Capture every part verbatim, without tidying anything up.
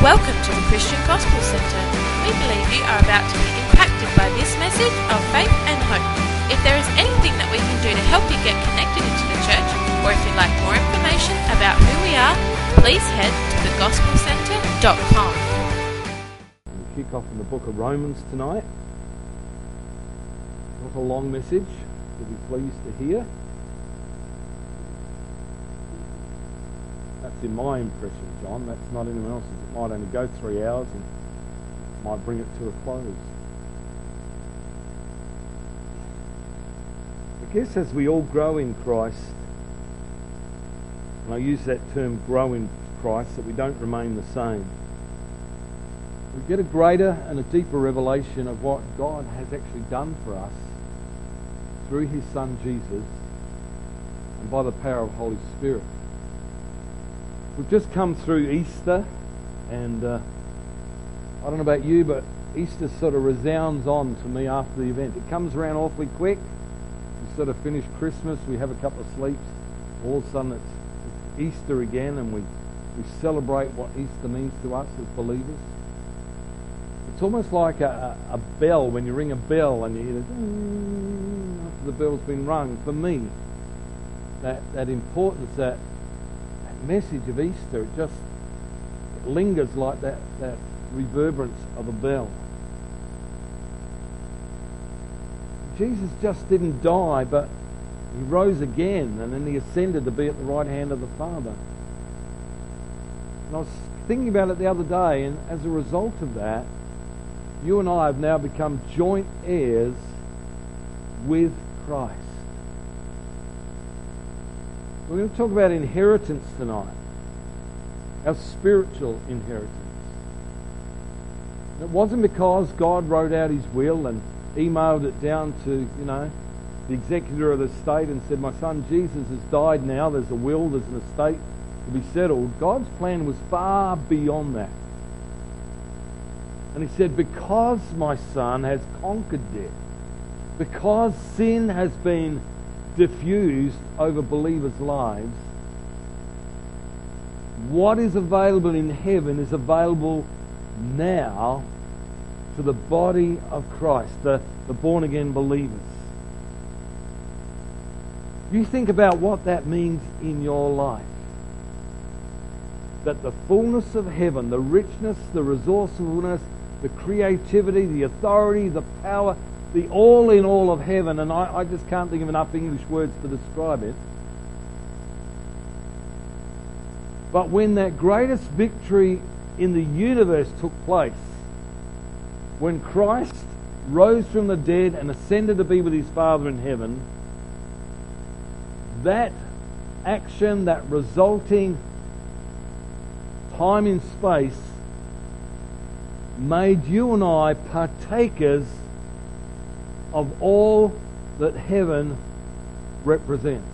Welcome to the Christian Gospel Centre. We believe you are about to be impacted by this message of faith and hope. If there is anything that we can do to help you get connected into the church, or if you'd like more information about who we are, please head to the gospel centre dot com. We kick off in the book of Romans tonight. Not a long message, you'll be pleased to hear. That's in my impression, John. That's not anyone else's. It might only go three hours and might bring it to a close. I guess as we all grow in Christ, and I use that term grow in Christ, that we don't remain the same. We get a greater and a deeper revelation of what God has actually done for us through His Son Jesus and by the power of Holy Spirit. We've just come through Easter, and uh, I don't know about you, but Easter sort of resounds on to me after the event. It comes around awfully quick. We sort of finish Christmas, we have a couple of sleeps, all of a sudden it's, it's Easter again, and we, we celebrate what Easter means to us as believers. It's almost like a, a bell, when you ring a bell and you hear it after the bell's been rung. For me, that, that importance, that message of Easter, it just it lingers like that, that reverberance of a bell. Jesus just didn't die, but He rose again, and then He ascended to be at the right hand of the Father. And I was thinking about it the other day, and as a result of that, you and I have now become joint heirs with Christ. We're going to talk about inheritance tonight, our spiritual inheritance. It wasn't because God wrote out His will and emailed it down to, you know, the executor of the estate and said, my son Jesus has died now, there's a will, there's an estate to be settled. God's plan was far beyond that. And He said, because my son has conquered death, because sin has been diffused over believers' lives, what is available in heaven is available now to the body of Christ, the, the born-again believers. You think about what that means in your life. That the fullness of heaven, the richness, the resourcefulness, the creativity, the authority, the power, the all in all of heaven, and I, I just can't think of enough English words to describe it. But when that greatest victory in the universe took place, when Christ rose from the dead and ascended to be with His Father in heaven, that action, that resulting time in space, made you and I partakers of all that heaven represents.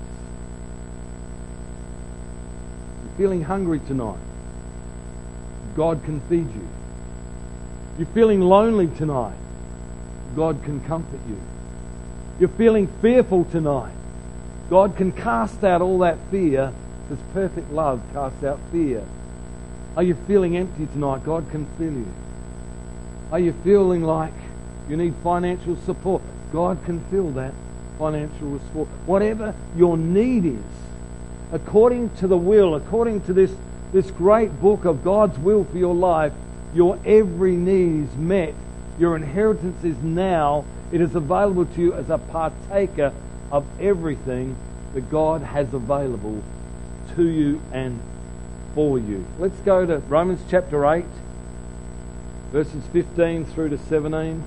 You're feeling hungry tonight? God can feed you. You're feeling lonely tonight? God can comfort you. You're feeling fearful tonight? God can cast out all that fear, because perfect love casts out fear. Are you feeling empty tonight? God can fill you. Are you feeling like you need financial support? God can fill that financial support. Whatever your need is, according to the will, according to this, this great book of God's will for your life, your every need is met. Your inheritance is now. It is available to you as a partaker of everything that God has available to you and for you. Let's go to Romans chapter eight, verses fifteen through to seventeen.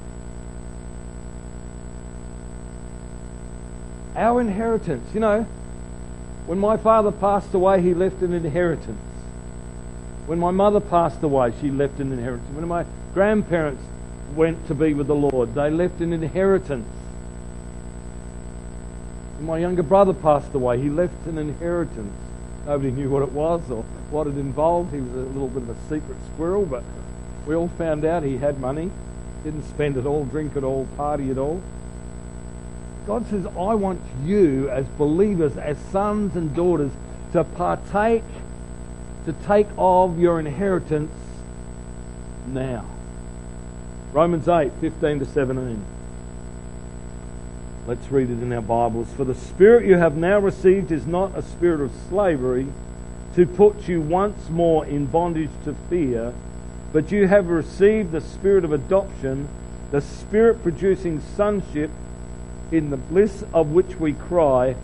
Our inheritance. You know, when my father passed away, he left an inheritance. When my mother passed away, she left an inheritance. When my grandparents went to be with the Lord, they left an inheritance. When my younger brother passed away, he left an inheritance. Nobody knew what it was or what it involved. He was a little bit of a secret squirrel, but we all found out he had money. Didn't spend it all, drink it all, party it all. God says, I want you as believers, as sons and daughters, to partake, to take of your inheritance now. Romans eight, fifteen to seventeen. Let's read it in our Bibles. For the Spirit you have now received is not a spirit of slavery to put you once more in bondage to fear, but you have received the Spirit of adoption, the Spirit producing sonship, in the bliss of which we cry,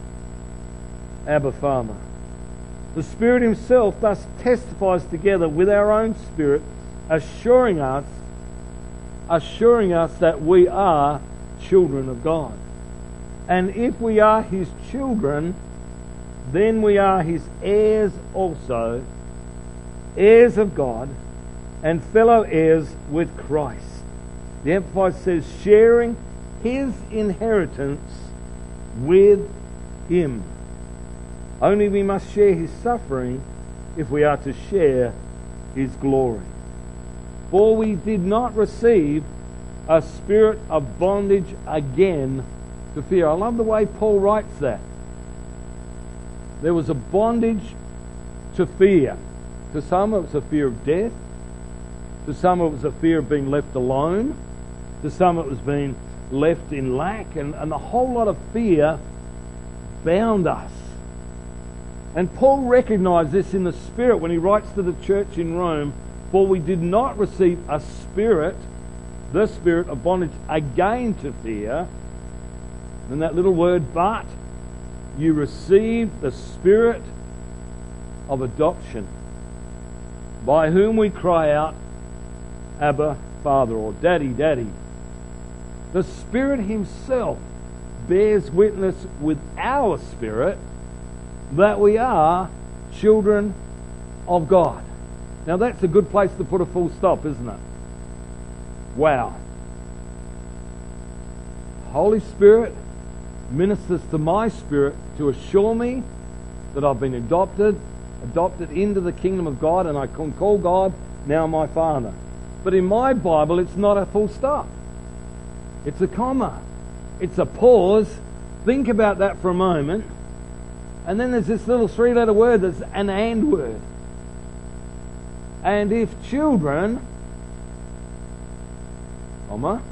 Abba, Father. The Spirit Himself thus testifies together with our own spirit, assuring us, assuring us that we are children of God. And if we are His children, then we are His heirs also, heirs of God, and fellow heirs with Christ. The Amplified says, sharing His inheritance with Him. Only we must share His suffering if we are to share His glory. For we did not receive a spirit of bondage again to fear. I love the way Paul writes that. There was a bondage to fear. To some it was a fear of death. To some it was a fear of being left alone. To some it was being left in lack. And, and a whole lot of fear bound us. And Paul recognized this in the Spirit when he writes to the church in Rome, for we did not receive a spirit, the spirit of bondage again to fear. And that little word, but, you received the Spirit of adoption, by whom we cry out, Abba, Father, or Daddy, Daddy. The Spirit Himself bears witness with our spirit that we are children of God. Now that's a good place to put a full stop, isn't it? Wow. Holy Spirit ministers to my spirit to assure me that I've been adopted, adopted into the kingdom of God, and I can call God now my Father. But in my Bible, it's not a full stop. It's a comma. It's a pause. Think about that for a moment. And then there's this little three-letter word that's an and word. And if children, comma,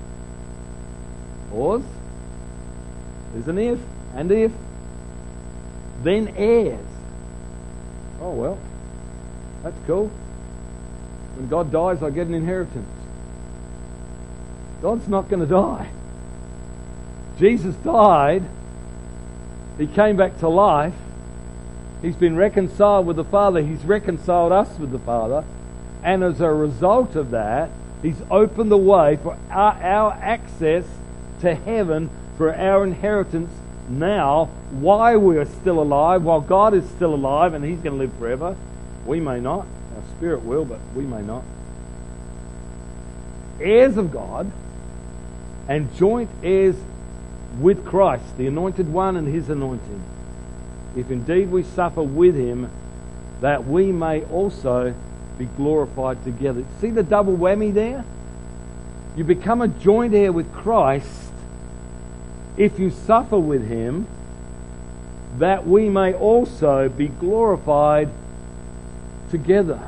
pause, there's an if, and if, then heirs. Oh well, that's cool. When God dies, I get an inheritance. God's not going to die. Jesus died. He came back to life. He's been reconciled with the Father. He's reconciled us with the Father. And as a result of that, He's opened the way for our, our access to heaven, for our inheritance now, while we are still alive, while God is still alive and He's going to live forever. We may not. Our spirit will, but we may not. Heirs of God and joint heirs with Christ, the Anointed One and His anointing, if indeed we suffer with Him, that we may also be glorified together. See the double whammy there? You become a joint heir with Christ if you suffer with Him, that we may also be glorified together.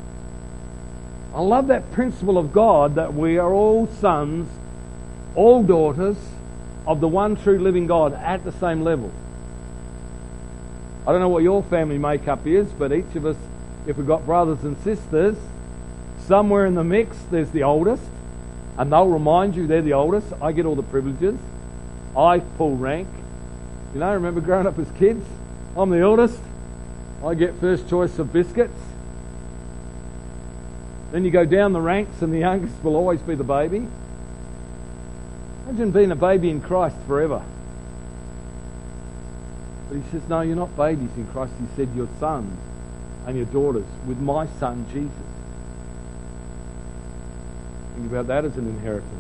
I love that principle of God, that we are all sons, all daughters of the one true living God at the same level. I don't know what your family makeup is, but each of us, if we've got brothers and sisters, somewhere in the mix there's the oldest, and they'll remind you they're the oldest. I get all the privileges. I pull rank. You know, remember growing up as kids? I'm the eldest. I get first choice of biscuits. Then you go down the ranks and the youngest will always be the baby. Imagine being a baby in Christ forever. But He says, no, you're not babies in Christ. He said, you're sons and your daughters with my Son, Jesus. Think about that as an inheritance.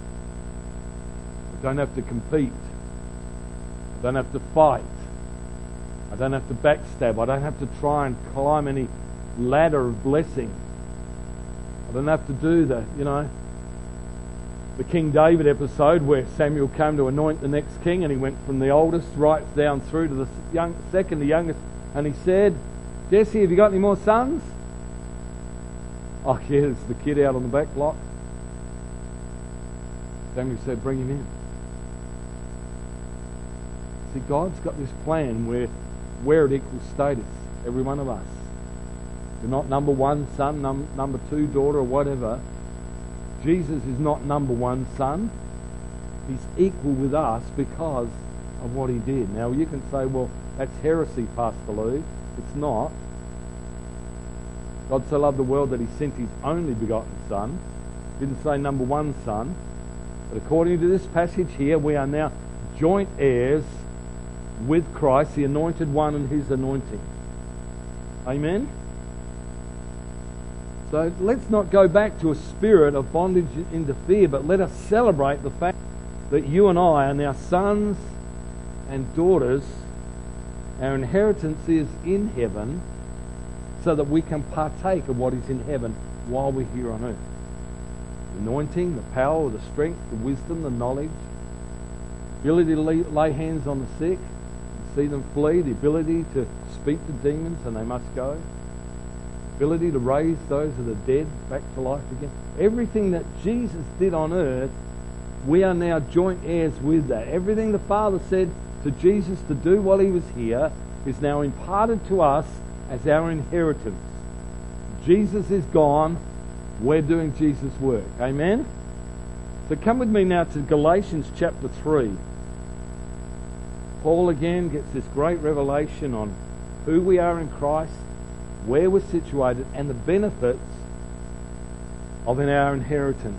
I don't have to compete. I don't have to fight. I don't have to backstab. I don't have to try and climb any ladder of blessing. I don't have to do the, you know, the King David episode where Samuel came to anoint the next king, and he went from the oldest right down through to the young, second, the youngest, and he said, Jesse, have you got any more sons? Oh yeah, it's the kid out on the back block. Samuel said, bring him in. See, God's got this plan where, where it equals status, every one of us. You're not number one son, num- number two daughter, or whatever. Jesus is not number one son. He's equal with us because of what he did. Now you can say, well, that's heresy, Pastor Lou. It's not. God so loved the world that he sent his only begotten son. He didn't say number one son. But according to this passage here, we are now joint heirs with Christ, the anointed one, and his anointing. Amen? So let's not go back to a spirit of bondage into fear, but let us celebrate the fact that you and I are now sons and daughters. Our inheritance is in heaven, so that we can partake of what is in heaven while we're here on earth. The anointing, the power, the strength, the wisdom, the knowledge, the ability to lay, lay hands on the sick, and see them flee, the ability to speak to demons and they must go, the ability to raise those of the dead back to life again. Everything that Jesus did on earth, we are now joint heirs with that. Everything the Father said to Jesus to do while he was here is now imparted to us as our inheritance. Jesus is gone. We're doing Jesus' work. Amen? So come with me now to Galatians chapter three. Paul again gets this great revelation on who we are in Christ, where we're situated, and the benefits of our inheritance,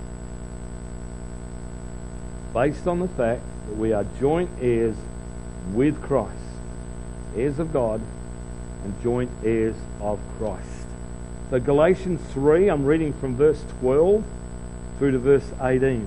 based on the fact that we are joint heirs with Christ, heirs of God and joint heirs of Christ. So Galatians three, I'm reading from verse twelve through to verse eighteen.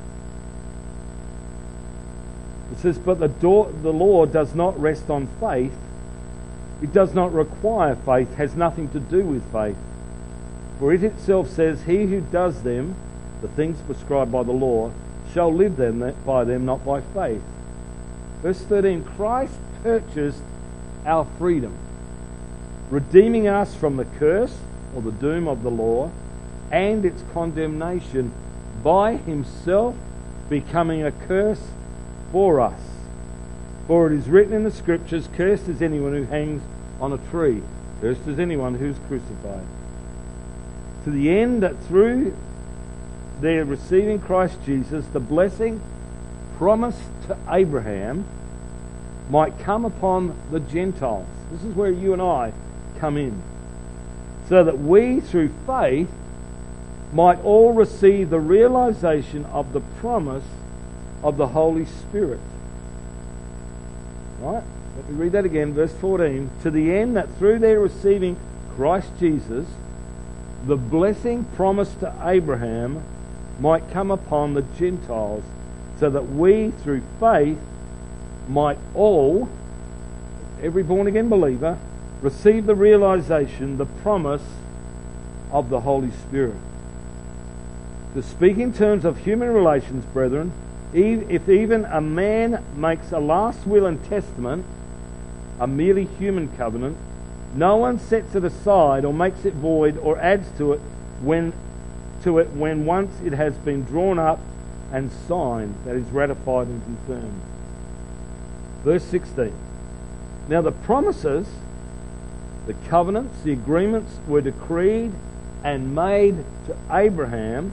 It says, but the, door, the law does not rest on faith. It does not require faith, has nothing to do with faith. For it itself says, he who does them, the things prescribed by the law, shall live them by them, not by faith. Verse thirteen, Christ purchased our freedom, redeeming us from the curse or the doom of the law and its condemnation by himself, becoming a curse for us. For it is written in the Scriptures, cursed is anyone who hangs on a tree, cursed is anyone who is crucified. To the end that through their receiving Christ Jesus, the blessing promised to Abraham might come upon the Gentiles. This is where you and I come in. So that we, through faith, might all receive the realization of the promise of the Holy Spirit. Right? Let me read that again, verse fourteen. To the end that through their receiving Christ Jesus, the blessing promised to Abraham might come upon the Gentiles, so that we, through faith, might all, every born-again believer, receive the realization, the promise of the Holy Spirit. To speak in terms of human relations, brethren, if even a man makes a last will and testament, a merely human covenant, no one sets it aside or makes it void or adds to it when to it when once it has been drawn up and signed, that is ratified and confirmed. Verse sixteen. Now the promises, the covenants, the agreements were decreed and made to Abraham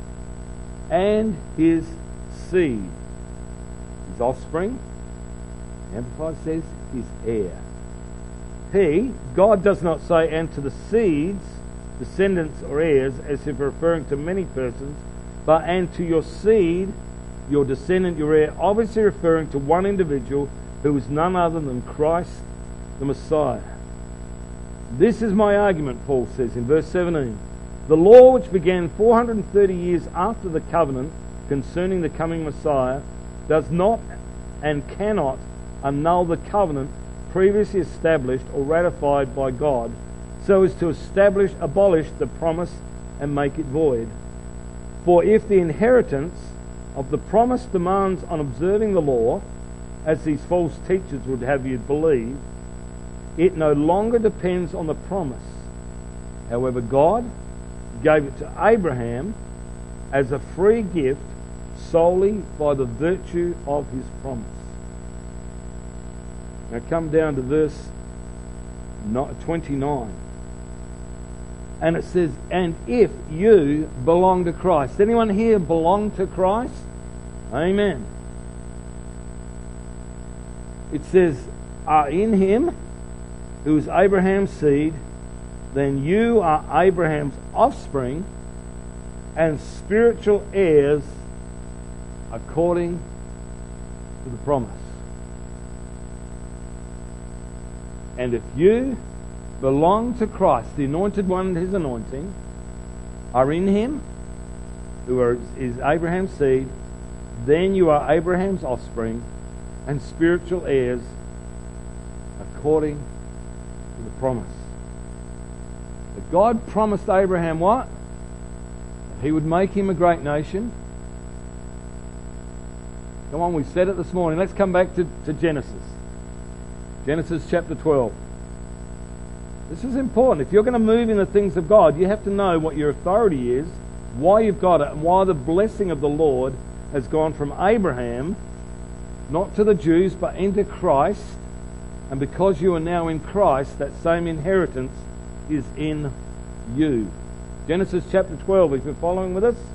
and his seed, his offspring. Amplified says his heir. He, God does not say, and to the seeds, descendants or heirs, as if referring to many persons, but and to your seed, your descendant, your heir, obviously referring to one individual who is none other than Christ the Messiah. This is my argument, Paul says in verse seventeen. The law, which began four hundred thirty years after the covenant concerning the coming Messiah, does not and cannot annul the covenant previously established or ratified by God, so as to establish, abolish the promise and make it void. For if the inheritance of the promise demands on observing the law, as these false teachers would have you believe, it no longer depends on the promise. However, God, gave it to Abraham as a free gift solely by the virtue of his promise. Now come down to verse twenty-nine. And it says, and if you belong to Christ. Anyone here belong to Christ? Amen. It says, are in him, who is Abraham's seed, then you are Abraham's offspring and spiritual heirs according to the promise. And if you belong to Christ, the anointed one and his anointing, are in him, who are, is Abraham's seed, then you are Abraham's offspring and spiritual heirs according to the promise. But God promised Abraham what? That he would make him a great nation. Come on, we said it this morning. Let's come back to, to Genesis. Genesis chapter twelve. This is important. If you're going to move in the things of God, you have to know what your authority is, why you've got it, and why the blessing of the Lord has gone from Abraham, not to the Jews, but into Christ. And because you are now in Christ, that same inheritance is in you. Genesis chapter twelve, if you're following with us.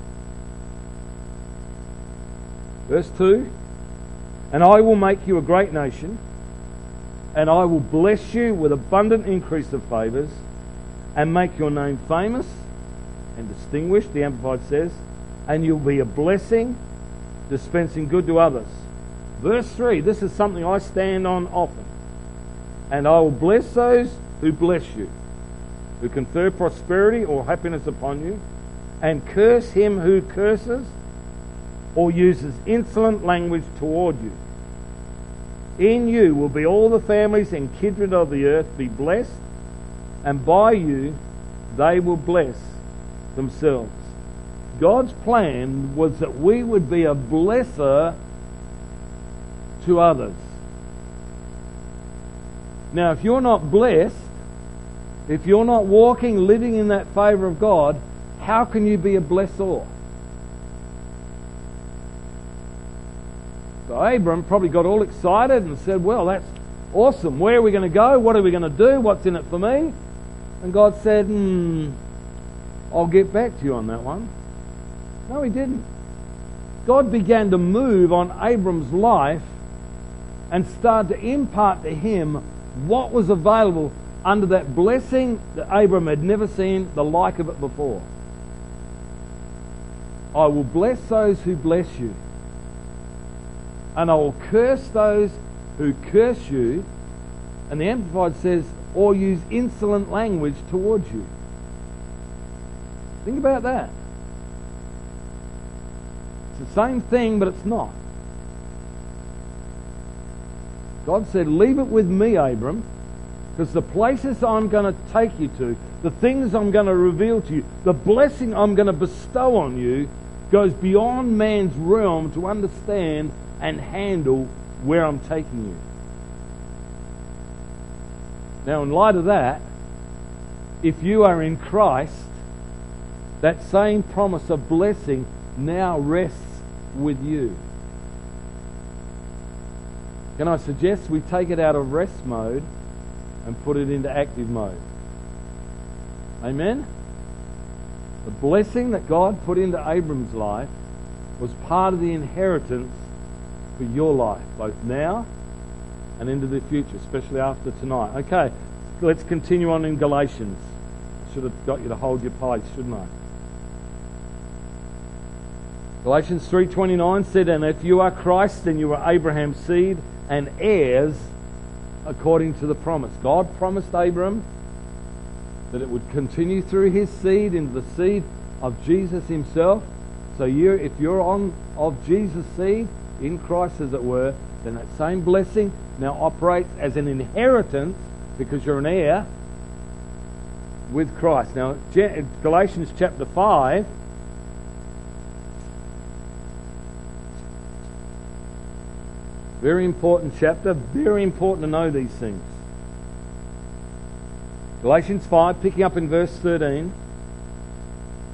Verse two. And I will make you a great nation, and I will bless you with abundant increase of favours, and make your name famous and distinguished, the Amplified says, and you'll be a blessing, dispensing good to others. Verse three, this is something I stand on often. And I will bless those who bless you, who confer prosperity or happiness upon you, and curse him who curses or uses insolent language toward you. In you will be all the families and kindred of the earth be blessed, and by you they will bless themselves. God's plan was that we would be a blesser to others. Now, if you're not blessed, if you're not walking, living in that favour of God, how can you be a blessor? So Abram probably got all excited and said, well, that's awesome. Where are we going to go? What are we going to do? What's in it for me? And God said, hmm, I'll get back to you on that one. No, he didn't. God began to move on Abram's life and started to impart to him what was available under that blessing that Abram had never seen the like of it before. I will bless those who bless you, and I will curse those who curse you. And the Amplified says, or use insolent language towards you. Think about that. It's the same thing, but it's not. God said, leave it with me, Abram, because the places I'm going to take you to, the things I'm going to reveal to you, the blessing I'm going to bestow on you goes beyond man's realm to understand and handle where I'm taking you. Now, in light of that, if you are in Christ, that same promise of blessing now rests with you. Can I suggest we take it out of rest mode and put it into active mode? Amen? The blessing that God put into Abram's life was part of the inheritance for your life, both now and into the future, especially after tonight. Okay, let's continue on in Galatians. I should have got you to hold your place, shouldn't I? Galatians three twenty-nine said, and if you are Christ, then you are Abraham's seed and heirs according to the promise. God promised Abram that it would continue through his seed into the seed of Jesus himself. So you, if you're on of Jesus' seed, in Christ as it were, then that same blessing now operates as an inheritance because you're an heir with Christ. Now, Galatians chapter five, very important chapter, very important to know these things. Galatians five, picking up in verse thirteen.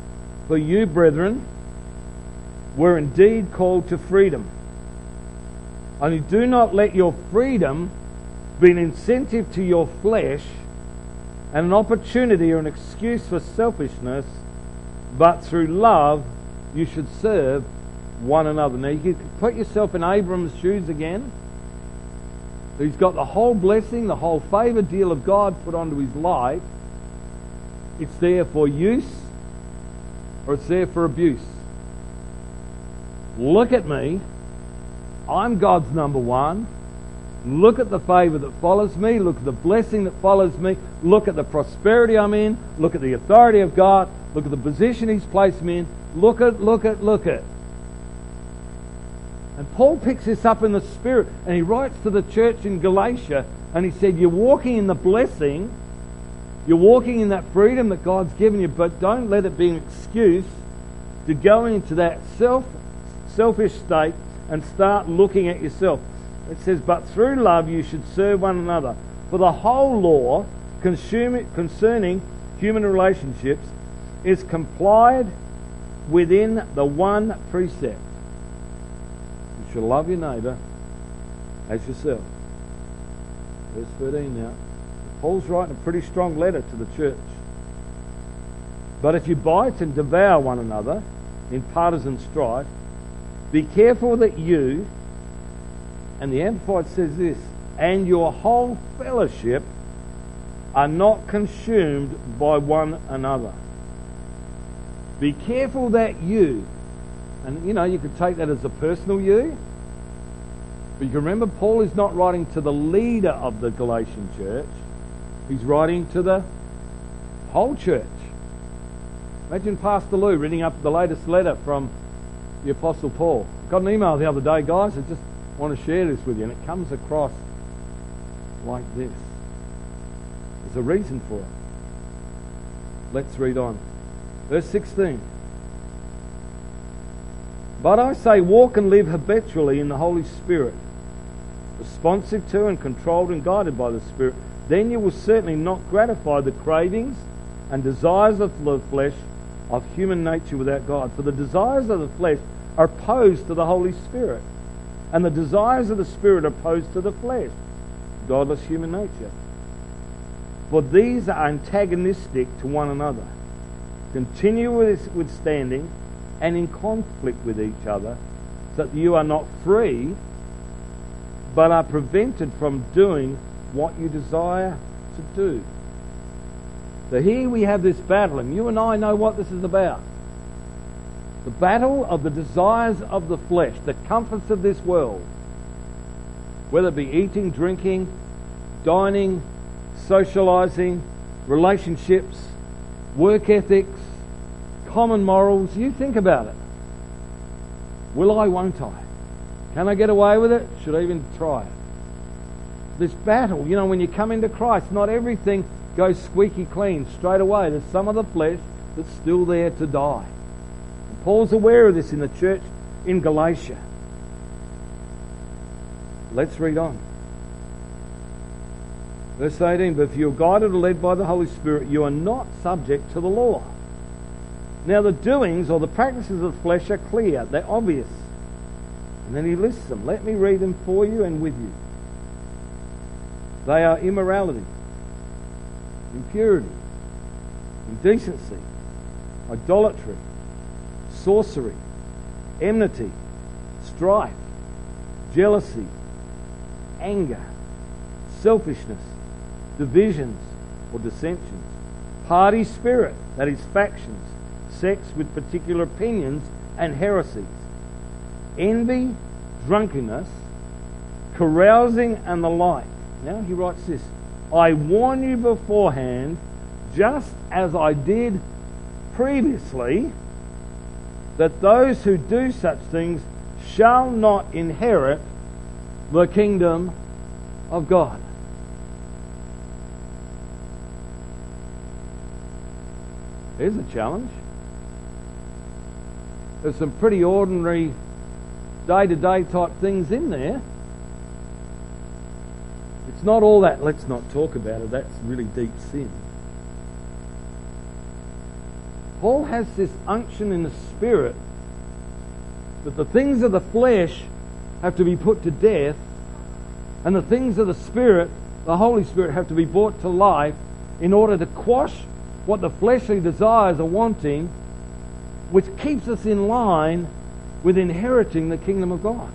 For you, brethren, were indeed called to freedom. Only do not let your freedom be an incentive to your flesh and an opportunity or an excuse for selfishness, but through love you should serve one another. Now you can put yourself in Abram's shoes again. He's got the whole blessing, the whole favour deal of God put onto his life. It's there for use or it's there for abuse. Look at me. I'm God's number one. Look at the favour that follows me. Look at the blessing that follows me. Look at the prosperity I'm in. Look at the authority of God. Look at the position He's placed me in. Look at, look at, look at. And Paul picks this up in the Spirit and he writes to the church in Galatia and he said, you're walking in the blessing. You're walking in that freedom that God's given you, but don't let it be an excuse to go into that self, selfish state and start looking at yourself. It says, but through love you should serve one another. For the whole law concerning human relationships is complied within the one precept. You shall love your neighbour as yourself. Verse thirteen now. Paul's writing a pretty strong letter to the church. But if you bite and devour one another in partisan strife, be careful that you, and the Amplified says this, and your whole fellowship are not consumed by one another. Be careful that you, and you know, you could take that as a personal you, but you can remember Paul is not writing to the leader of the Galatian church. He's writing to the whole church. Imagine Pastor Lou reading up the latest letter from the Apostle Paul. I got an email the other day, guys. I just want to share this with you, and it comes across like this. There's a reason for it. Let's read on. Verse sixteen. But I say, walk and live habitually in the Holy Spirit, responsive to and controlled and guided by the Spirit. Then you will certainly not gratify the cravings and desires of the flesh of human nature without God. For the desires of the flesh are opposed to the Holy Spirit, and the desires of the Spirit are opposed to the flesh, godless human nature. For these are antagonistic to one another, continue withstanding and in conflict with each other, so that you are not free, but are prevented from doing what you desire to do. So here we have this battle, and you and I know what this is about. The battle of the desires of the flesh, the comforts of this world, whether it be eating, drinking, dining, socialising, relationships, work ethics, common morals. You think about it. Will I, won't I? Can I get away with it? Should I even try it? This battle, you know, when you come into Christ, not everything goes squeaky clean straight away. There's some of the flesh that's still there to die. And Paul's aware of this in the church in Galatia. Let's read on. Verse eighteen, but if you're guided or led by the Holy Spirit, you are not subject to the law. Now the doings or the practices of the flesh are clear, they're obvious. And then he lists them. Let me read them for you and with you. They are immorality, impurity, indecency, idolatry, sorcery, enmity, strife, jealousy, anger, selfishness, divisions or dissensions, party spirit, that is factions, sex with particular opinions and heresies, envy, drunkenness, carousing and the like. Now he writes this, I warn you beforehand, just as I did previously, that those who do such things shall not inherit the kingdom of God. Here's a challenge. There's some pretty ordinary day-to-day type things in there. It's not all that. Let's not talk about it. That's really deep sin. Paul has this unction in the Spirit that the things of the flesh have to be put to death, and the things of the Spirit, the Holy Spirit, have to be brought to life in order to quash what the fleshly desires are wanting, which keeps us in line with inheriting the kingdom of God.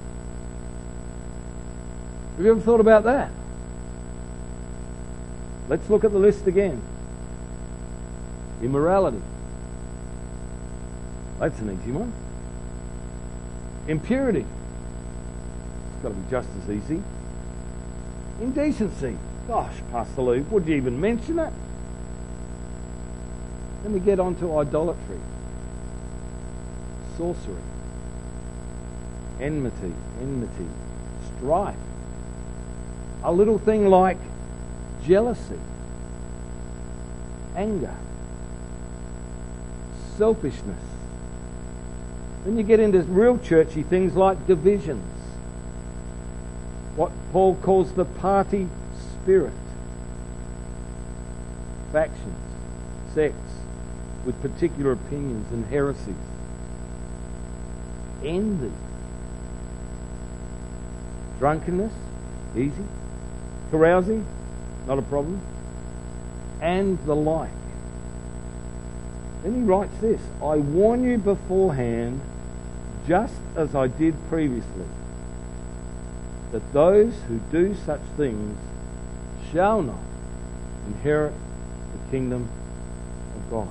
Have you ever thought about that? Let's look at the list again. Immorality. That's an easy one. Impurity. It's got to be just as easy. Indecency. Gosh, Pastor Luke, would you even mention it? Then we get on to idolatry. Sorcery. Enmity. Enmity. Strife. A little thing like jealousy. Anger. Selfishness. Then you get into real churchy things like divisions. What Paul calls the party spirit. Factions. Sects with particular opinions and heresies. Envy. Drunkenness. Easy. Carousing. Not a problem. And the like. Then he writes this: I warn you beforehand, just as I did previously, that those who do such things shall not inherit the kingdom of God.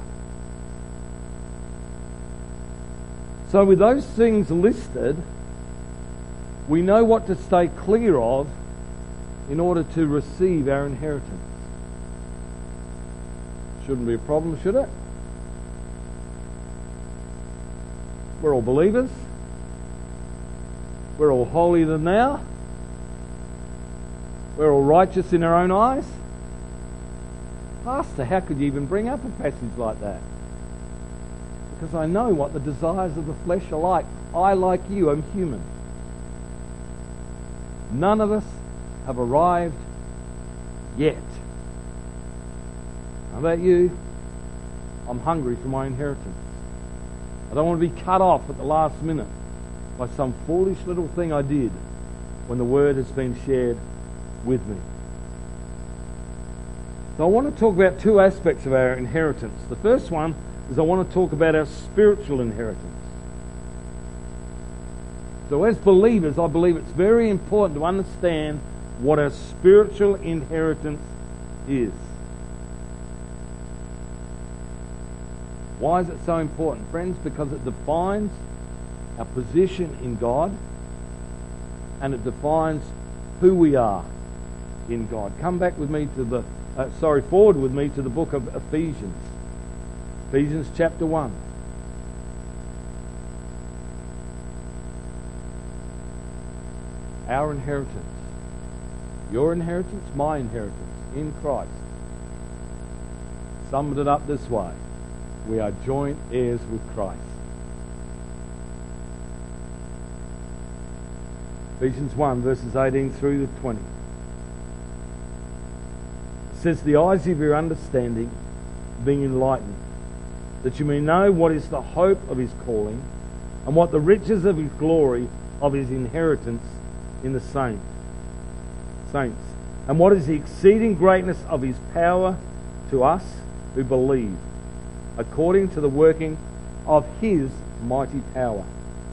So with those things listed, we know what to stay clear of in order to receive our inheritance. Shouldn't be a problem, should it? We're all believers. We're all holier than thou. We're all righteous in our own eyes. Pastor, how could you even bring up a passage like that? Because I know what the desires of the flesh are like. I, like you, am human. None of us have arrived yet. How about you? I'm hungry for my inheritance. I don't want to be cut off at the last minute by some foolish little thing I did when the word has been shared with me. So I want to talk about two aspects of our inheritance. The first one is I want to talk about our spiritual inheritance. So as believers, I believe it's very important to understand what our spiritual inheritance is. Why is it so important, friends? Because it defines our position in God, and it defines who we are in God. Come back with me to the, uh, sorry, forward with me to the book of Ephesians. Ephesians chapter one. Our inheritance. Your inheritance, my inheritance in Christ. Summed it up this way: we are joint heirs with Christ. Ephesians one, verses eighteen through to twenty. It says, the eyes of your understanding being enlightened, that you may know what is the hope of his calling, and what the riches of his glory of his inheritance in the saints, saints, and what is the exceeding greatness of his power to us who believe, according to the working of his mighty power.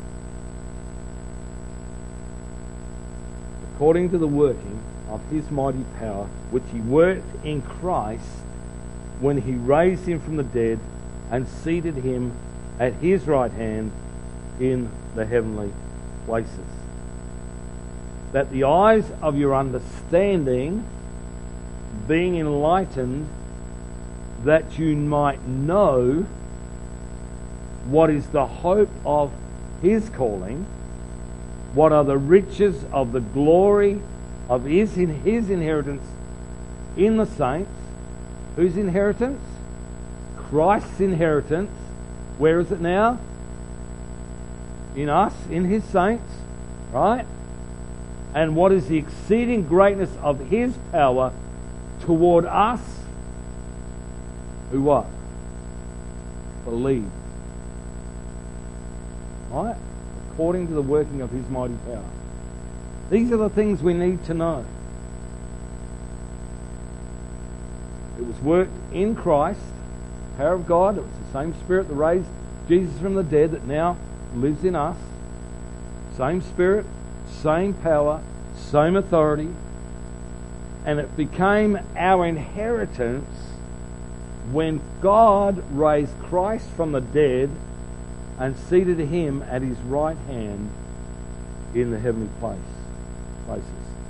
According to the working of his mighty power, which he worked in Christ when he raised him from the dead and seated him at his right hand in the heavenly places. That the eyes of your understanding being enlightened, that you might know what is the hope of his calling, what are the riches of the glory of his, in his inheritance in the saints. Whose inheritance? Christ's inheritance. Where is it now? In us, in his saints, right? And what is the exceeding greatness of his power toward us? Who what? believe. Right? According to the working of His mighty power. These are the things we need to know. It was worked in Christ, power of God. It was the same Spirit that raised Jesus from the dead that now lives in us. Same Spirit, same power, same authority. And it became our inheritance when God raised Christ from the dead and seated Him at His right hand in the heavenly place, places.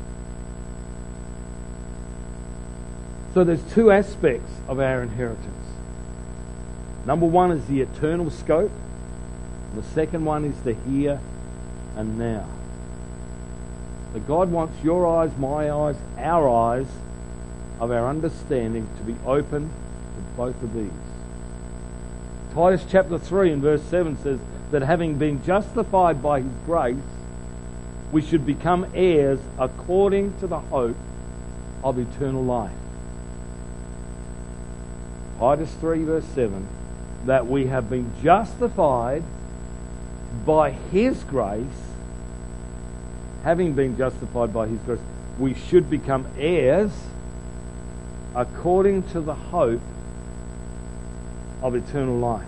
So there's two aspects of our inheritance. Number one is the eternal scope. The second one is the here and now. So God wants your eyes, my eyes, our eyes of our understanding to be open to both of these. Titus chapter three and verse seven says that having been justified by His grace, we should become heirs according to the hope of eternal life. Titus three verse seven, that we have been justified by His grace. Having been justified by His grace, we should become heirs according to the hope of eternal life.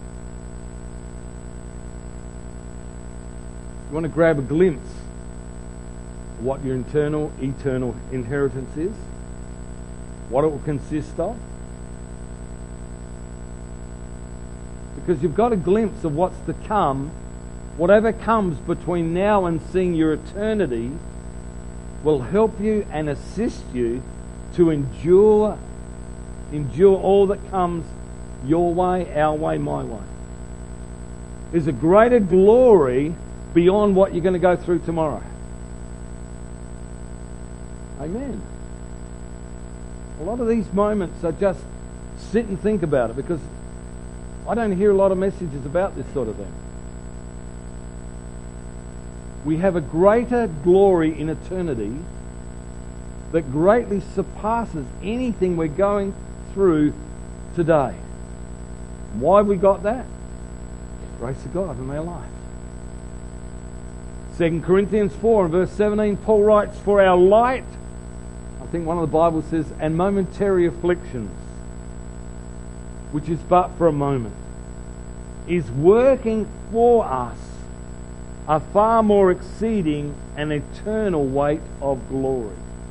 You want to grab a glimpse of what your internal, eternal inheritance is? What it will consist of? Because you've got a glimpse of what's to come. Whatever comes between now and seeing your eternity will help you and assist you to endure, endure all that comes your way, our way, my way. There's a greater glory beyond what you're going to go through tomorrow. Amen. A lot of these moments are just sit and think about it, because I don't hear a lot of messages about this sort of thing. We have a greater glory in eternity that greatly surpasses anything we're going through today. Why have we got that? Grace of God in our life. Second Corinthians four and verse seventeen, Paul writes, for our light, I think one of the Bibles says, and momentary afflictions, which is but for a moment, is working for us a far more exceeding and eternal weight of glory.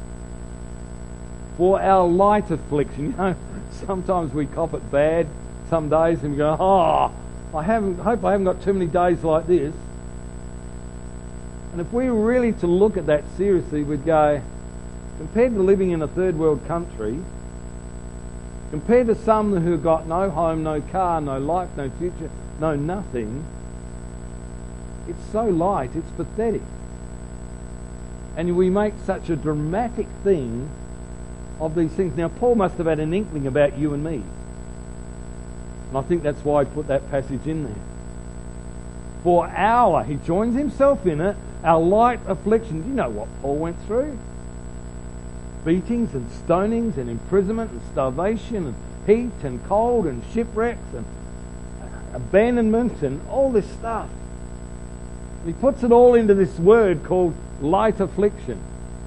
For our light affliction, you know, sometimes we cop it bad some days and we go, oh, I haven't, hope I haven't got too many days like this. And if we were really to look at that seriously, we'd go, compared to living in a third world country, compared to some who have got no home, no car, no life, no future, no nothing, it's so light, it's pathetic. And we make such a dramatic thing of these things. Now, Paul must have had an inkling about you and me. And I think that's why he put that passage in there. For our, he joins himself in it, our light afflictions. You know what Paul went through. Beatings and stonings and imprisonment and starvation and heat and cold and shipwrecks and abandonment and all this stuff. He puts it all into this word called light affliction,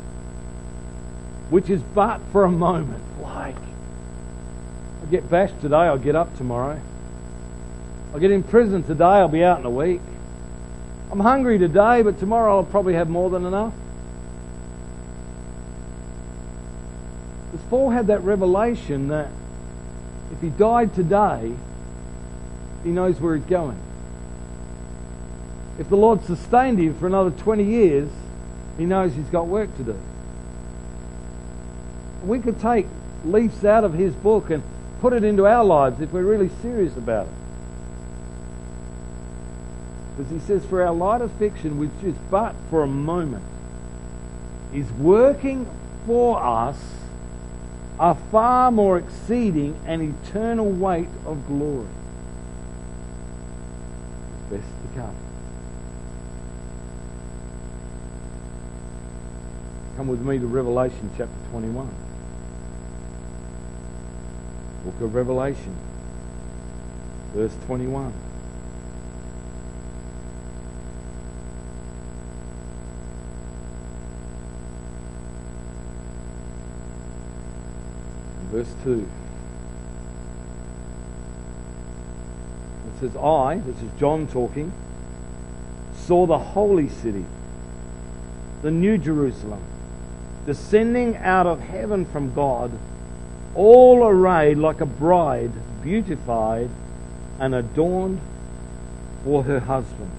which is but for a moment. Like, I get bashed today, I'll get up tomorrow. I'll get in prison today, I'll be out in a week. I'm hungry today, but tomorrow I'll probably have more than enough. Because Paul had that revelation that if he died today, he knows where he's going. If the Lord sustained him for another twenty years, he knows he's got work to do. We could take leaves out of his book and put it into our lives if we're really serious about it. Because he says, for our light affliction, which is but for a moment, is working for us a far more exceeding and eternal weight of glory. Best to come. Come with me to Revelation chapter twenty-one. Book of Revelation. Verse twenty-one. Verse two. It says, I, this is John talking, saw the holy city, the new Jerusalem, descending out of heaven from God, all arrayed like a bride, beautified and adorned for her husband.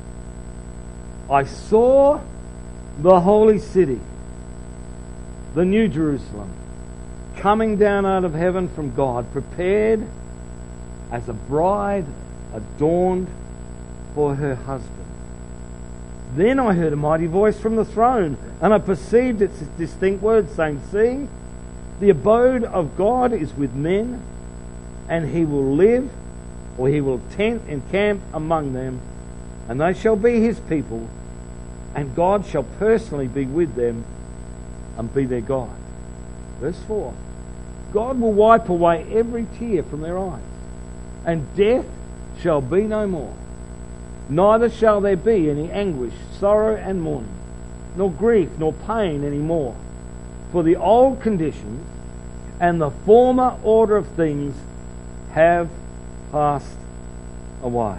I saw the holy city, the new Jerusalem, coming down out of heaven from God, prepared as a bride adorned for her husband. Then I heard a mighty voice from the throne, and I perceived its distinct words, saying, See, the abode of God is with men, and he will live, or he will tent and camp among them, and they shall be his people, and God shall personally be with them and be their God. Verse four. God will wipe away every tear from their eyes, and death shall be no more. Neither shall there be any anguish, sorrow and mourning, nor grief, nor pain any more. For the old conditions and the former order of things have passed away.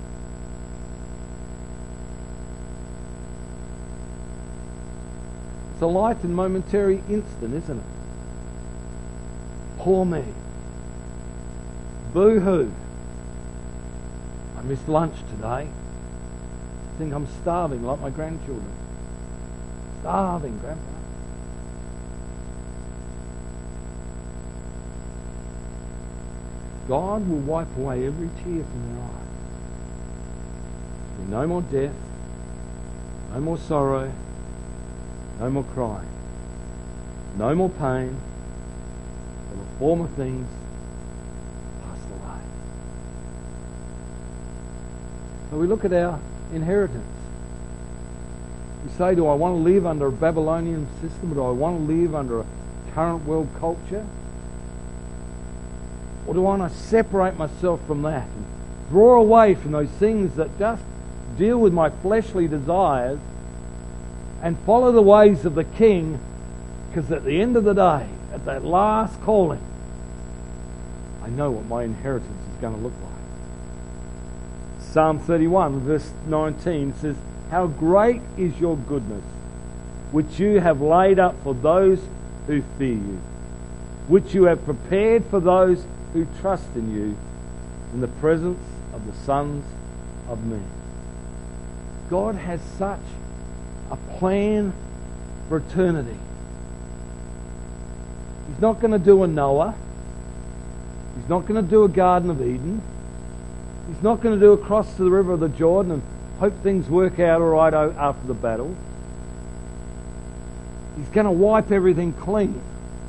It's a light and momentary instant, isn't it? Poor me. Boo-hoo. I missed lunch today. I think I'm starving like my grandchildren. Starving, Grandpa. God will wipe away every tear from their eyes. No more death, no more sorrow, no more crying, no more pain, for the former things passed away. So we look at our inheritance. We say, do I want to live under a Babylonian system, or do I want to live under a current world culture? Or do I want to separate myself from that and draw away from those things that just deal with my fleshly desires and follow the ways of the King? Because at the end of the day, at that last calling, I know what my inheritance is going to look like. Psalm thirty-one, verse nineteen says, How great is your goodness, which you have laid up for those who fear you, which you have prepared for those who trust in you in the presence of the sons of men. God has such a plan for eternity. He's not going to do a Noah. He's not going to do a Garden of Eden. He's not going to do a cross to the river of the Jordan and hope things work out all right after the battle. He's going to wipe everything clean.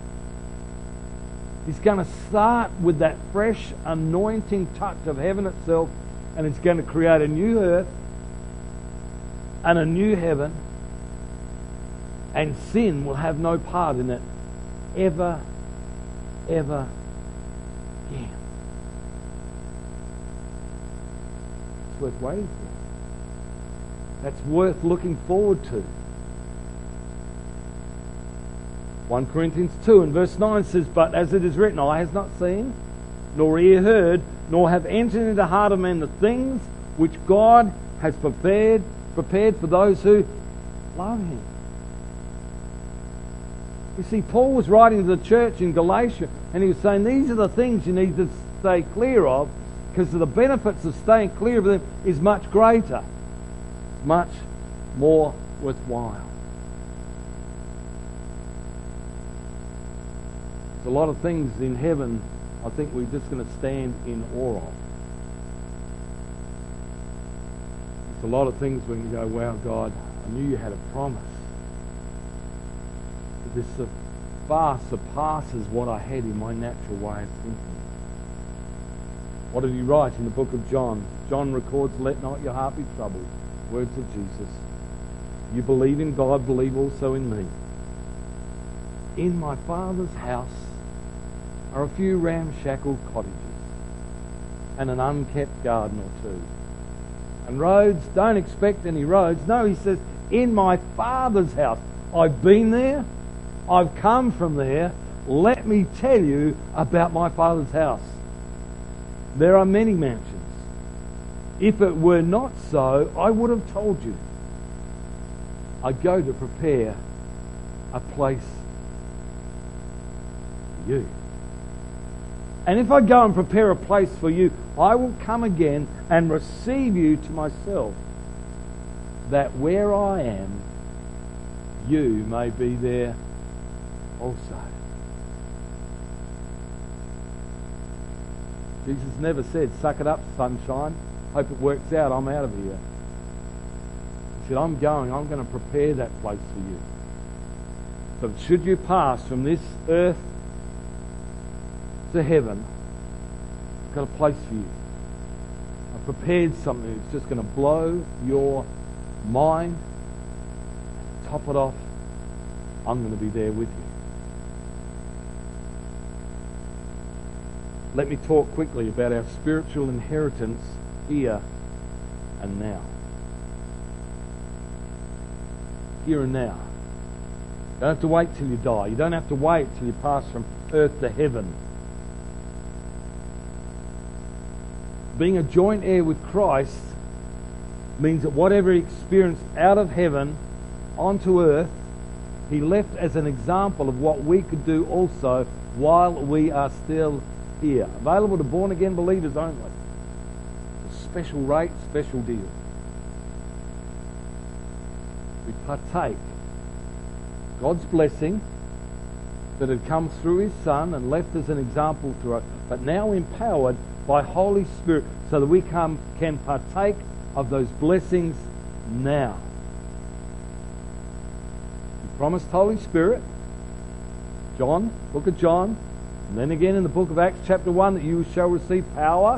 He's going to start with that fresh anointing touch of heaven itself, and it's going to create a new earth and a new heaven, and sin will have no part in it ever, ever again. It's worth waiting for. That's worth looking forward to. First Corinthians two and verse nine says, But as it is written, eye has not seen, nor ear heard, nor have entered into the heart of man the things which God has prepared prepared for those who love him. You see, Paul was writing to the church in Galatia, and he was saying these are the things you need to stay clear of, because the benefits of staying clear of them is much greater, much more worthwhile. There's a lot of things in heaven I think we're just going to stand in awe of. There's a lot of things we can go, wow, God, I knew you had a promise. But this far surpasses what I had in my natural way of thinking. What did he write in the book of John? John records, Let not your heart be troubled. Words of Jesus. You believe in God, believe also in me. In my Father's house are a few ramshackle cottages. and an unkept garden or two. And roads, don't expect any roads. No, he says, in my Father's house. I've been there. I've come from there. Let me tell you about my Father's house. There are many mansions. If it were not so, I would have told you. I go to prepare a place for you. And if I go and prepare a place for you, I will come again and receive you to myself, that where I am, you may be there also. Jesus never said, suck it up, sunshine. Hope it works out, I'm out of here. He said, I'm going, I'm going to prepare that place for you. So should you pass from this earth to heaven, I've got a place for you. I've prepared something that's just going to blow your mind. Top it off, I'm going to be there with you. Let me talk quickly about our spiritual inheritance here and now. Here and now. You don't have to wait till you die. You don't have to wait till you pass from earth to heaven. Being a joint heir with Christ means that whatever he experienced out of heaven onto earth, he left as an example of what we could do also while we are still here. Available to born-again believers only. Special rate, special deal. We partake God's blessing that had come through his Son and left as an example to us, but now empowered by Holy Spirit so that we come, can partake of those blessings now. He promised Holy Spirit, John, book of John, and then again in the book of Acts chapter one, that you shall receive power,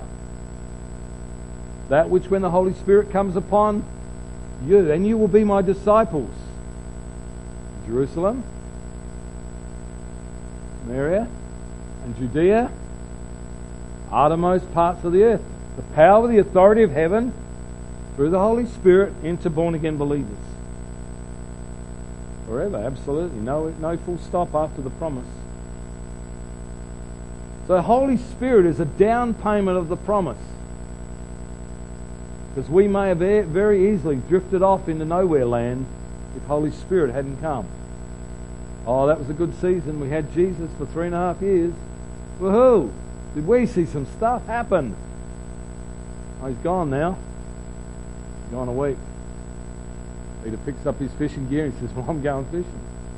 that which when the Holy Spirit comes upon you, and you will be my disciples. Jerusalem, Samaria, and Judea, uttermost parts of the earth. The power, the authority of heaven, through the Holy Spirit, into born-again believers. Forever, absolutely. No, no full stop after the promise. So the Holy Spirit is a down payment of the promise. Because we may have very easily drifted off into nowhere land if Holy Spirit hadn't come. Oh, that was a good season. We had Jesus for three and a half years. Woohoo! Did we see some stuff happen? Oh, he's gone now. He's gone a week. Peter picks up his fishing gear and says, well, I'm going fishing.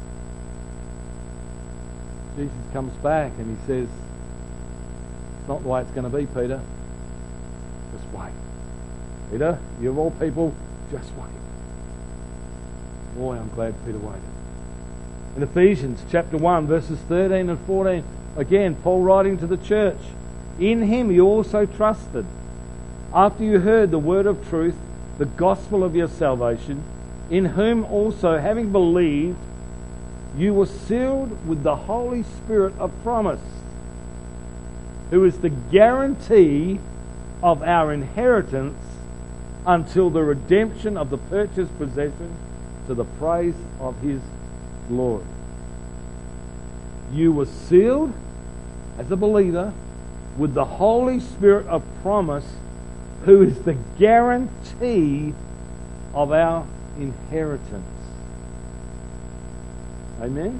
Jesus comes back and he says, it's not the way it's going to be, Peter. Just wait. Peter, you of all people, just wait. Boy, I'm glad Peter waited. In Ephesians chapter one, verses thirteen and fourteen, again, Paul writing to the church, in him you also trusted, after you heard the word of truth, the gospel of your salvation, in whom also, having believed, you were sealed with the Holy Spirit of promise, who is the guarantee of our inheritance until the redemption of the purchased possession, to the praise of his glory. You were sealed as a believer with the Holy Spirit of promise, who is the guarantee of our inheritance. Amen?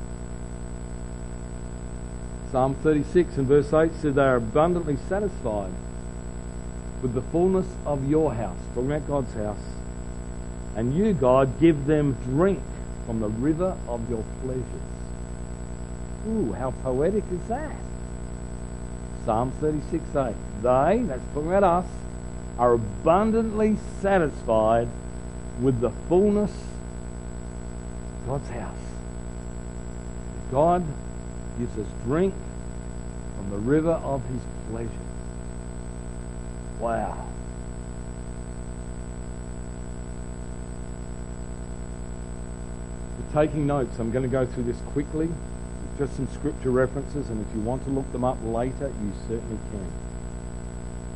Psalm thirty-six and verse eight said they are abundantly satisfied with the fullness of your house. Talking about God's house. And you, God, give them drink from the river of your pleasures. Ooh, how poetic is that? Psalm thirty-six eight. They, that's talking about us, are abundantly satisfied with the fullness of God's house. God gives us drink from the river of his pleasures. Wow. If you're taking notes, I'm going to go through this quickly. Just some scripture references, and if you want to look them up later, you certainly can.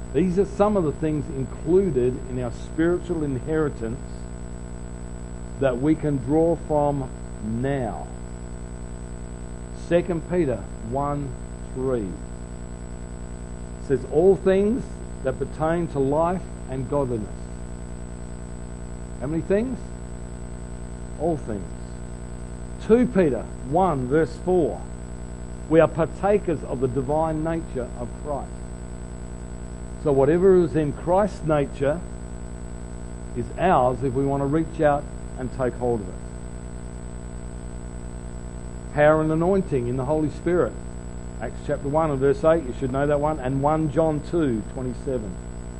These are some of the things included in our spiritual inheritance that we can draw from now. Second Peter one three says, all things that pertain to life and godliness. How many things? All things. Second Peter one verse four. We are partakers of the divine nature of Christ. So whatever is in Christ's nature is ours if we want to reach out and take hold of it. Power and anointing in the Holy Spirit. Acts chapter one and verse eight, you should know that one. And First John two twenty-seven.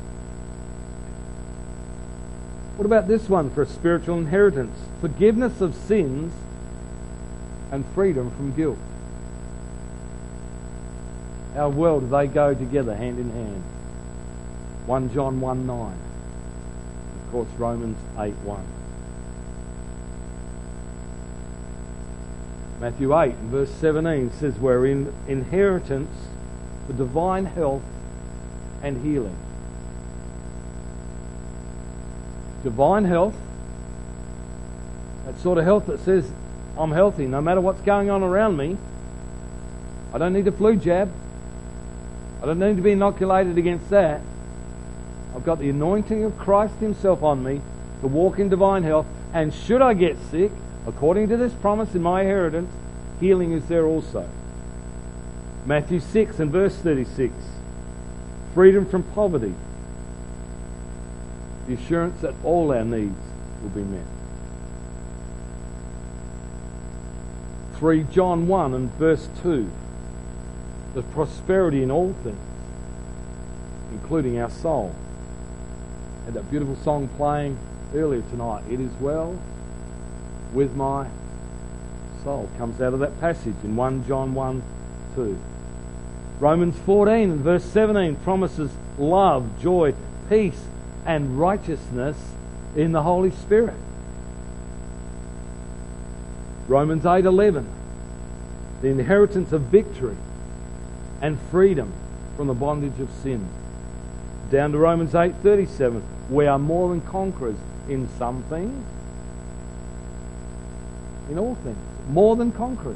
What about this one for a spiritual inheritance? Forgiveness of sins and freedom from guilt. How well do they go together hand in hand? First John one nine. Of course, Romans eight one. Matthew eight and verse seventeen says we're in inheritance for divine health and healing. Divine health, that sort of health that says I'm healthy no matter what's going on around me. I don't need a flu jab. I don't need to be inoculated against that. I've got the anointing of Christ himself on me to walk in divine health, and should I get sick, according to this promise in my inheritance, healing is there also. Matthew six and verse thirty-six. Freedom from poverty. The assurance that all our needs will be met. First John one and verse two. The prosperity in all things, including our soul. And that beautiful song playing earlier tonight, It Is Well With My Soul, comes out of that passage in First John one two. Romans fourteen and verse seventeen promises love, joy, peace and righteousness in the Holy Spirit. Romans eight eleven, the inheritance of victory and freedom from the bondage of sin. Down to Romans eight thirty-seven, we are more than conquerors in some things, in all things, more than conquerors.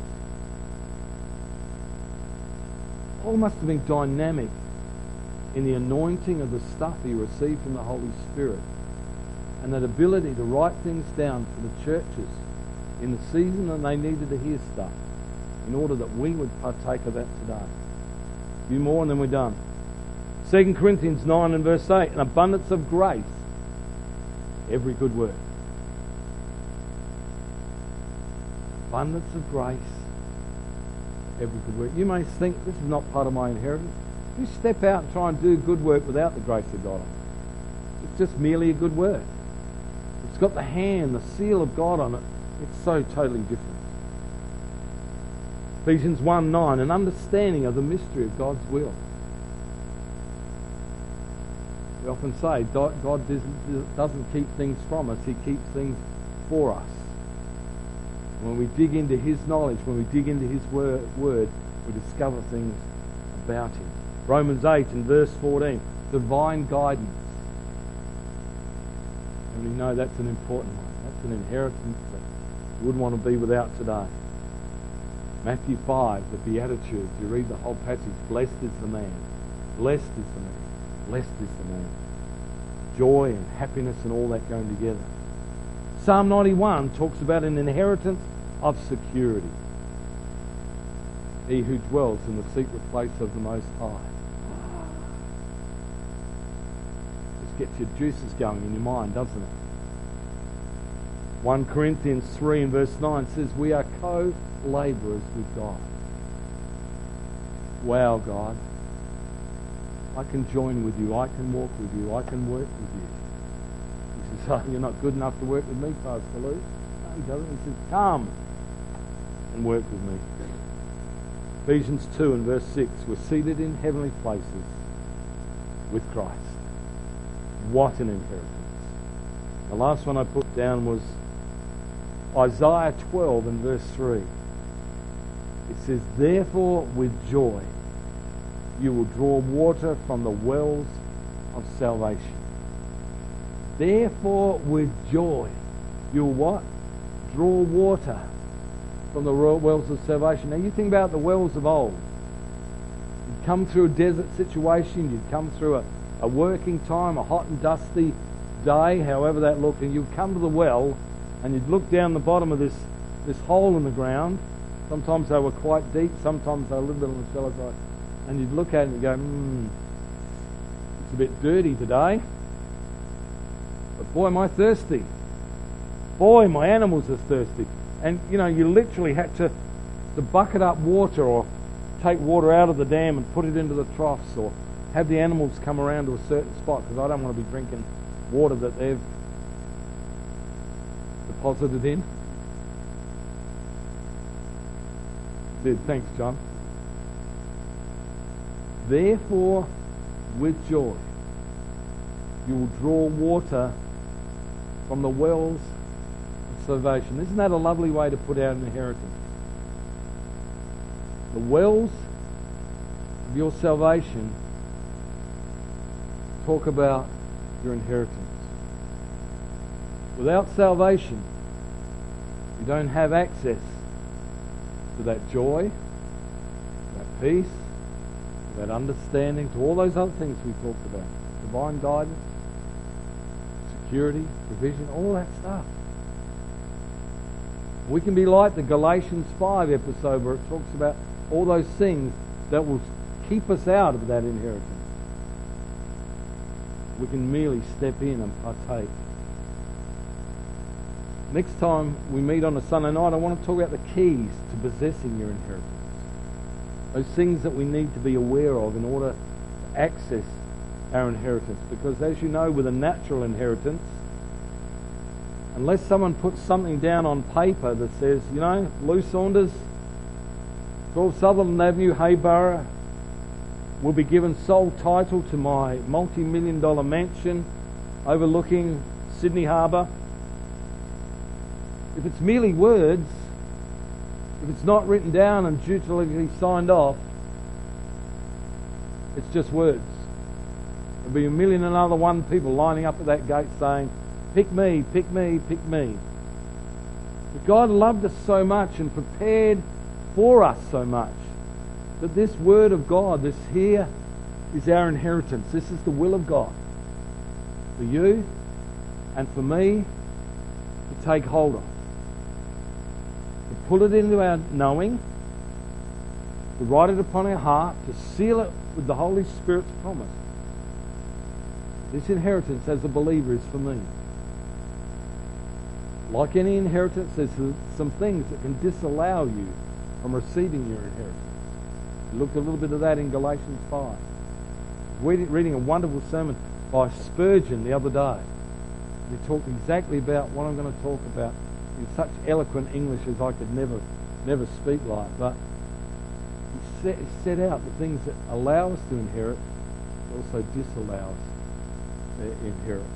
Paul must have been dynamic in the anointing of the stuff he received from the Holy Spirit, and that ability to write things down for the churches in the season that they needed to hear stuff, in order that we would partake of that today. A few more and then we're done. Second Corinthians nine and verse eight, an abundance of grace, every good work. Abundance of grace, every good work. You may think this is not part of my inheritance. You step out and try and do good work without the grace of God on it. It's just merely a good work. It's got the hand, the seal of God on it. It's so totally different. Ephesians one nine, an understanding of the mystery of God's will. We often say God doesn't keep things from us, he keeps things for us. When we dig into his knowledge, when we dig into his word, we discover things about him. Romans eight and verse fourteen, divine guidance. And we know that's an important one. That's an inheritance that we wouldn't want to be without today. Matthew five, the Beatitudes. You read the whole passage. Blessed is the man. Blessed is the man. Blessed is the man. Joy and happiness and all that going together. Psalm ninety-one talks about an inheritance of security. He who dwells in the secret place of the Most High. Just gets your juices going in your mind, doesn't it? First Corinthians three and verse nine says we are co-labourers with God. Wow, God. I can join with you. I can walk with you. I can work with you. He says, oh, you're not good enough to work with me, Pastor Lou. No, he doesn't. He says, come and work with me. Ephesians two and verse six, we're seated in heavenly places with Christ. What an inheritance. The last one I put down was Isaiah twelve and verse three. It says, therefore with joy you will draw water from the wells salvation. Therefore, with joy, you'll what? Draw water from the wells of salvation. Now, you think about the wells of old. You'd come through a desert situation, you'd come through a, a working time, a hot and dusty day, however that looked, and you'd come to the well, and you'd look down the bottom of this, this hole in the ground. Sometimes they were quite deep, sometimes they were a little bit on the shallow side. And you'd look at it and go, hmm, it's a bit dirty today. But boy, am I thirsty. Boy, my animals are thirsty. And, you know, you literally had to, to bucket up water or take water out of the dam and put it into the troughs or have the animals come around to a certain spot, because I don't want to be drinking water that they've deposited in. Did. Thanks, John. Therefore, with joy, you will draw water from the wells of salvation. Isn't that a lovely way to put out an inheritance? The wells of your salvation talk about your inheritance. Without salvation, you don't have access to that joy, that peace, that understanding, to all those other things we talked about. Divine guidance, security, provision, all that stuff. We can be like the Galatians five episode where it talks about all those things that will keep us out of that inheritance. We can merely step in and partake. Next time we meet on a Sunday night, I want to talk about the keys to possessing your inheritance. Those things that we need to be aware of in order to access our inheritance. Because as you know, with a natural inheritance, unless someone puts something down on paper that says, you know, Lou Saunders, twelve Sutherland Avenue, Hayborough, will be given sole title to my multi-million dollar mansion overlooking Sydney Harbour. If it's merely words, if it's not written down and dutifully signed off, it's just words. There'll be a million and other one people lining up at that gate saying, pick me, pick me, pick me. But God loved us so much and prepared for us so much that this word of God, this here, is our inheritance. This is the will of God for you and for me to take hold of. To pull it into our knowing, to write it upon our heart, to seal it with the Holy Spirit's promise. This inheritance as a believer is for me. Like any inheritance, there's some things that can disallow you from receiving your inheritance. We looked a little bit of that in Galatians five. I was reading a wonderful sermon by Spurgeon the other day. He talked exactly about what I'm going to talk about in such eloquent English as I could never never speak like. But he set, he set out the things that allow us to inherit, but also disallow us to inherit.